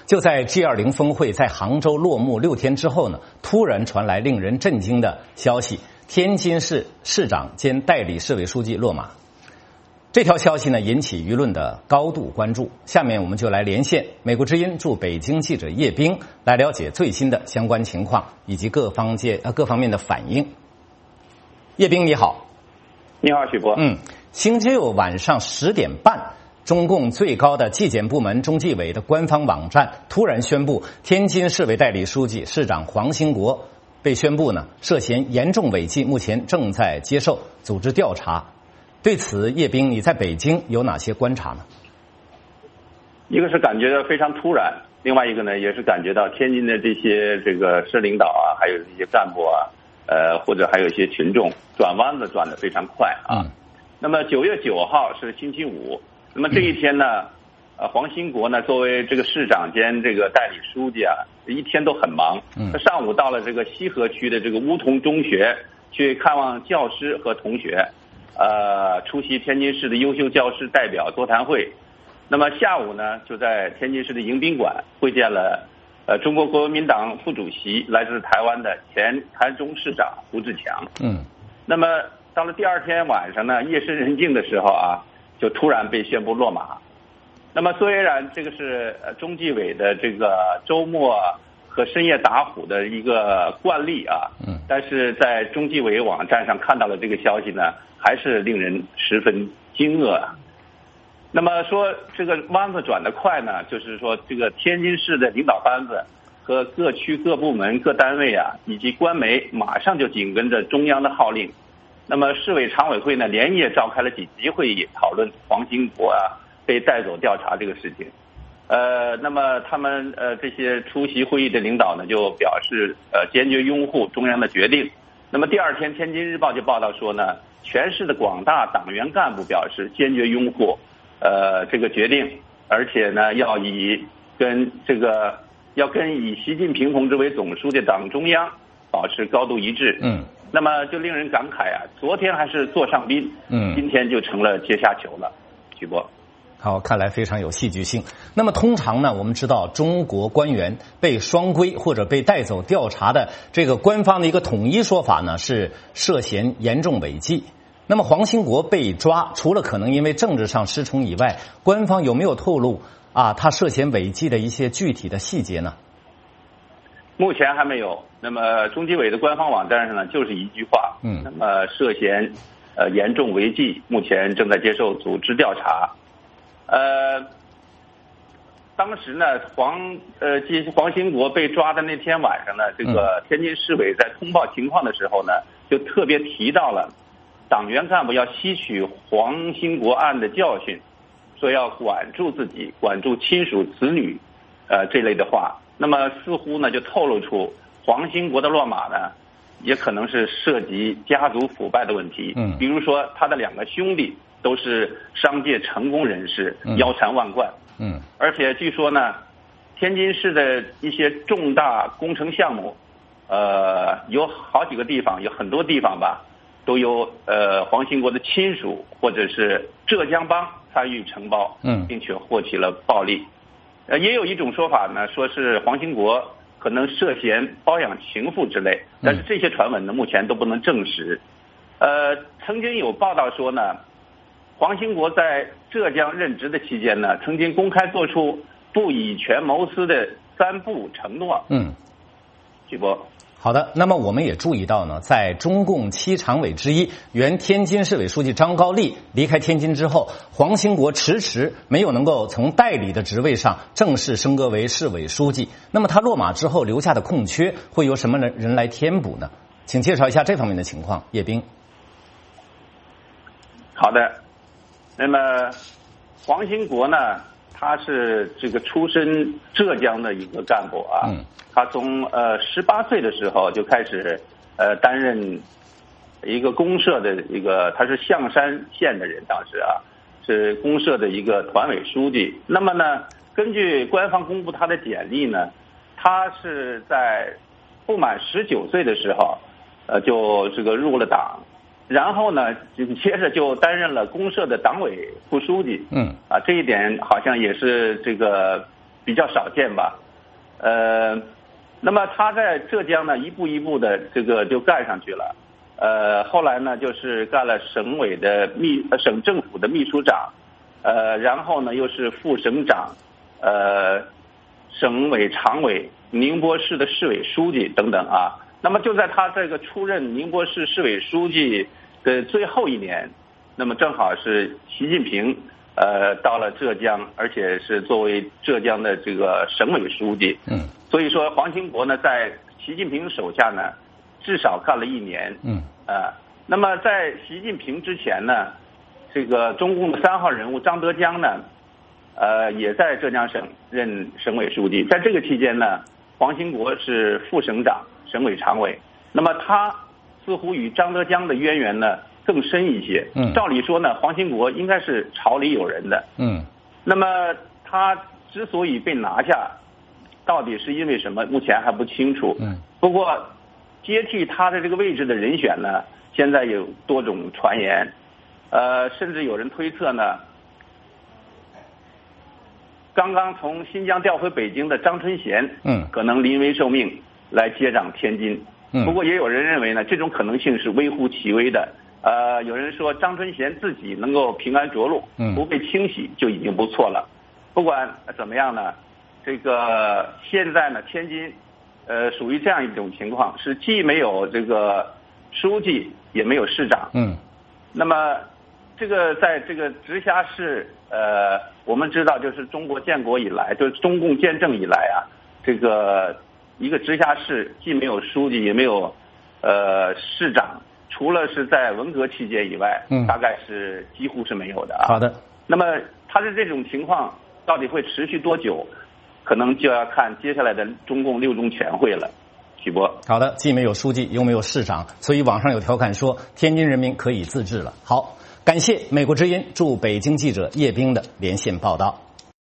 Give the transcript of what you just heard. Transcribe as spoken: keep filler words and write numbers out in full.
就在 G 二十 峰会在杭州落幕六天之后呢，突然传来令人震惊的消息：天津市市长兼代理市委书记落马。这条消息呢引起舆论的高度关注。下面我们就来连线美国之音驻北京记者叶冰，来了解最新的相关情况以及各方界呃各方面的反应。叶冰你好。 你好，许博。 嗯，星期六晚上十点半。中共最高的纪检部门中纪委的官方网站突然宣布，天津市委代理书记、市长黄兴国被宣布呢涉嫌严重违纪，目前正在接受组织调查。对此，叶冰，你在北京有哪些观察呢？ 一个是感觉到非常突然，另外一个呢，也是感觉到天津的这些这个市领导啊，还有这些干部啊，呃，或者还有一些群众转弯子转得非常快啊。嗯、那么九月九号是星期五。那么这一天呢，呃，黄兴国呢作为这个市长兼这个代理书记啊，一天都很忙。他上午到了这个西河区的这个乌童中学去看望教师和同学，呃，出席天津市的优秀教师代表座谈会。那么下午呢，就在天津市的迎宾馆会见了呃中国国民党副主席、来自台湾的前台中市长胡志强。嗯。那么到了第二天晚上呢，夜深人静的时候啊。就突然被宣布落马。那么虽然这个是中纪委的这个周末和深夜打虎的一个惯例啊，嗯，但是在中纪委网站上看到了这个消息呢，还是令人十分惊愕啊。那么说这个弯子转得快呢，就是说这个天津市的领导班子和各区各部门各单位啊，以及官媒马上就紧跟着中央的号令。那么市委常委会呢连夜召开了几级会议，讨论黄兴国啊被带走调查这个事情。呃，那么他们呃这些出席会议的领导呢就表示呃坚决拥护中央的决定。那么第二天，《天津日报》就报道说呢，全市的广大党员干部表示坚决拥护呃这个决定，而且呢要以跟这个要跟以习近平同志为总书记党中央保持高度一致。嗯。那么就令人感慨啊，昨天还是座上宾，嗯，今天就成了阶下囚了。徐波， 好，看来非常有戏剧性。那么通常呢，我们知道中国官员被双规或者被带走调查的这个官方的一个统一说法呢是涉嫌严重违纪。那么黄兴国被抓，除了可能因为政治上失宠以外，官方有没有透露啊他涉嫌违纪的一些具体的细节呢？ 目前还没有。那么中纪委的官方网站上呢，就是一句话，嗯，那么涉嫌呃严重违纪，目前正在接受组织调查。呃，当时呢，黄呃黄兴国被抓的那天晚上呢，这个天津市委在通报情况的时候呢，就特别提到了党员干部要吸取黄兴国案的教训，说要管住自己，管住亲属子女，呃这类的话。那么似乎呢就透露出黄兴国的落马呢也可能是涉及家族腐败的问题。嗯，比如说他的两个兄弟都是商界成功人士，腰缠万贯。嗯，而且据说呢天津市的一些重大工程项目呃有好几个地方，有很多地方吧都有呃黄兴国的亲属或者是浙江帮参与承包，嗯，并且获取了暴利。呃，也有一种说法呢，说是黄兴国可能涉嫌包养情妇之类，但是这些传闻呢，目前都不能证实。呃，曾经有报道说呢，黄兴国在浙江任职的期间呢，曾经公开做出不以权谋私的三不承诺。嗯，徐波。 好的，那么我们也注意到呢，在中共七常委之一、原天津市委书记张高丽离开天津之后，黄兴国迟迟没有能够从代理的职位上正式升格为市委书记。那么他落马之后留下的空缺会由什么人来填补呢？请介绍一下这方面的情况，叶冰。 好的，那么黄兴国呢，他是这个出身浙江的一个干部啊。嗯，他从呃十八岁的时候就开始呃担任一个公社的一个，他是象山县的人，当时啊是公社的一个团委书记。那么呢，根据官方公布他的简历呢，他是在不满十九岁的时候，呃就这个入了党，然后呢紧接着就担任了公社的党委副书记。嗯，啊这一点好像也是这个比较少见吧。呃，那么他在浙江呢，一步一步的这个就干上去了。呃，后来呢，就是干了省委的秘，省政府的秘书长，呃，然后呢又是副省长，呃，省委常委，宁波市的市委书记等等啊。那么就在他这个出任宁波市市委书记的最后一年，那么正好是习近平呃到了浙江，而且是作为浙江的这个省委书记。 嗯。 所以说黄兴国呢，在习近平手下呢，至少干了一年。 嗯。 呃，那么在习近平之前呢，这个中共的三号人物张德江呢，呃，也在浙江省任省委书记。在这个期间呢，黄兴国是副省长、省委常委。那么他似乎与张德江的渊源呢更深一些。 嗯。 照理说呢，黄兴国应该是朝里有人的。 嗯。 那么他之所以被拿下，到底是因为什么？目前还不清楚。 嗯。 不过接替他的这个位置的人选呢，现在有多种传言，呃，甚至有人推测呢，刚刚从新疆调回北京的张春贤， 嗯， 可能临危受命来接掌天津。 嗯。 不过也有人认为呢，这种可能性是微乎其微的。呃，有人说张春贤自己能够平安着陆， 嗯， 不被清洗就已经不错了。不管怎么样呢，这个现在呢，天津，呃，属于这样一种情况，是既没有这个书记，也没有市长。 嗯。 那么，这个在这个直辖市，呃，我们知道，就是中国建国以来，就是中共建政以来啊，这个一个直辖市既没有书记，也没有呃市长，除了是在文革期间以外， 嗯， 大概是几乎是没有的啊。 好的。 那么，它的这种情况到底会持续多久？可能就要看接下来的中共六中全会了。许波， 好的，既没有书记，又没有市长，所以网上有调侃说天津人民可以自治了。好，感谢美国之音驻北京记者叶冰的连线报道。